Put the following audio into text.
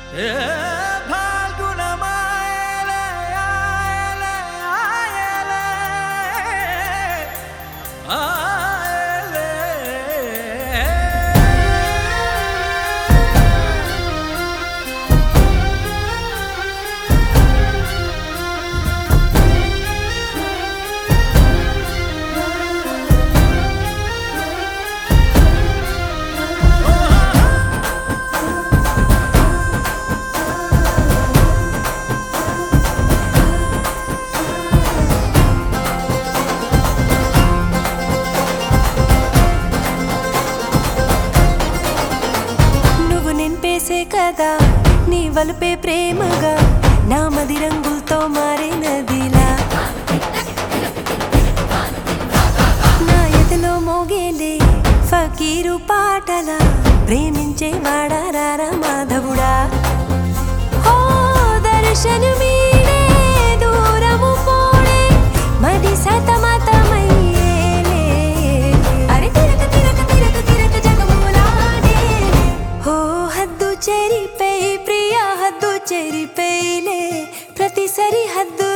ఏ ఫాల్గుణమాయలే ఆయలే ఆయలే ఆయలే కదా నీ వలుపే ప్రేమగా నా మది రంగులతో మారినదిలా నా ఎదలో మోగేలే ఫకీరు పాటలా ప్రేమించే వాడారా మాధవుడా ఓ దర్శనమీడే దూరము పోడే మది సతమతమయ్యేలే అరే తిరక తిరక తిరక తిరక జగములాడే ఓ హద్దు చెరిపై ప్రియా హద్దు చెరిపైలే ప్రతి సరి హద్దు